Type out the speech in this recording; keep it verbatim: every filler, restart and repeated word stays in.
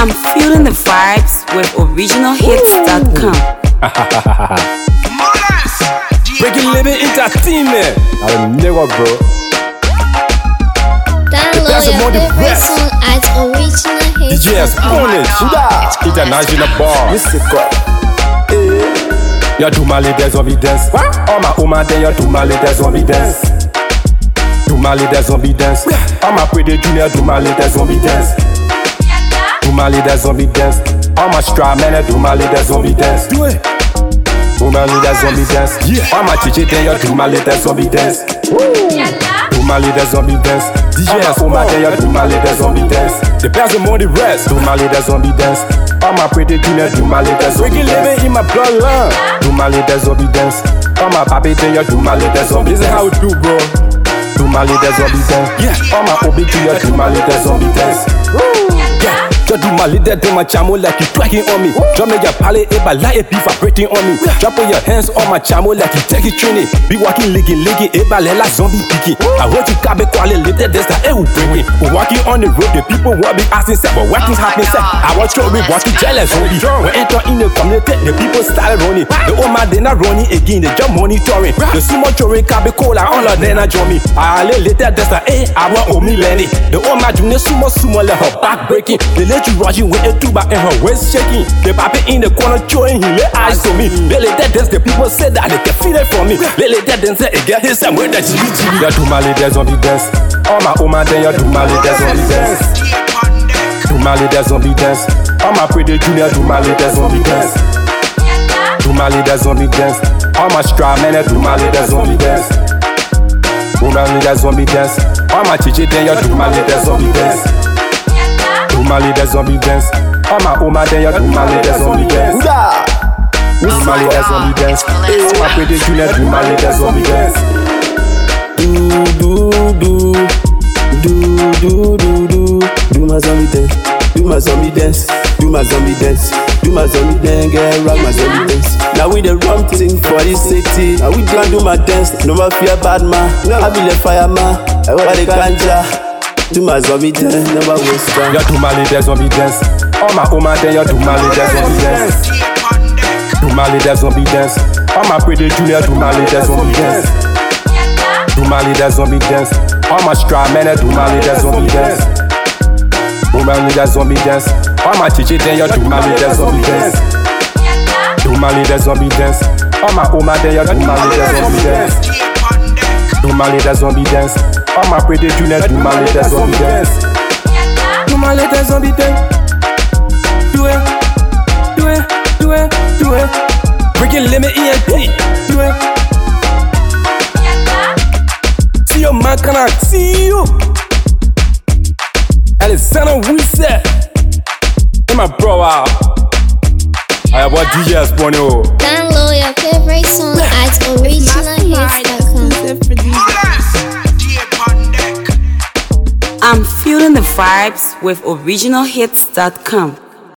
I'm feeling the vibes with original hits dot com. Breaking Living Entertainment. I'm a nigga, bro. Download your favorite song at original hits dot com. D J Exponent, International Bar. You do my little zombie dance. All my woman then you do my little zombie dance. Do my little zombie dance. All my pretty junior do my little zombie dance. Do my little zombie dance. All my straw men do my little zombie dance. Do it. Do my little zombie dance. All my chichi then you do my little zombie dance. Do my little zombie dance. D J Exponent then you do my little zombie dance. The best among the rest. Do my little zombie dance. All my pretty junior do my little zombie dance. Living in my bloodline. Do my little zombie dance. All my papi then you do my little zombie dance. This is how it do, bro. Do my little zombie dance. Yeah. All my obi junior do my little zombie dance. Yeah. Just do my little do my chamo like you twerking on me. Drop me your palette, it by light, it be vibrating on me. Drop your hands on my chamo like you take it training. Be walking, licking, licking, it by like zombie picking. I want you cabe quality little dance that it will bring me. But walking on the road, the people will be asking, say, but what is happening, say? I want you to be walking jealous, zombie. When enter in the community, the people started running. The old man, they not running again, they just monitoring. The sumo chori cabe cola, all of them not join me. I let little dance that, eh, I want only Lenny. The old man, junior sumo sumo, let her back breaking. They let you rushing with a tuba and her waist shaking. The papi in the corner showing he lay eyes to me. They let that dance, the people say that they can feel it from me. They let that dance, it get his and with the G G. You do my little zombie dance. All my woman then you do my little zombie dance. Do my little zombie dance. All my pretty junior do my little zombie dance. Do my little zombie dance. All my straw men do my little zombie dance. Do my little zombie dance. All my chichi then you do my little zombie dance. Do my little zombie dance. All my woman then you do my little zombie dance. Do my little zombie dance. All my pretty junior do my little zombie dance. Do do do do do do do do my zombie dance. Do my zombie dance. Do my zombie dance. Do my zombie dance. Girl, rock my zombie dance. Now we the wrong thing for this city. Now we gonna do my dance. No more fear bad man. I be the fireman. I want the ganja. Do my zombie dance, never waste time. You do my little zombie dance. All my woman then you do my little zombie dance. Do my little zombie dance. All my pretty junior do my little zombie dance. Do my little zombie dance. All my straw men do my little zombie dance. Do my little zombie dance. All my chichi then you do my little zombie dance. Do my little zombie dance. All my woman then you do my little zombie dance. Do my little zombie dance. All my pretty junior do my little zombie dance. Do my little zombie dance. Do it, do it, do it, do it. Breaking Limit E N T. Do it. See you, man, can I see you? Alexander Wilson. And my brother. I have what D J Exponent. Download your favorite song at original hits dot com. I'm feeling the vibes with original hits dot com.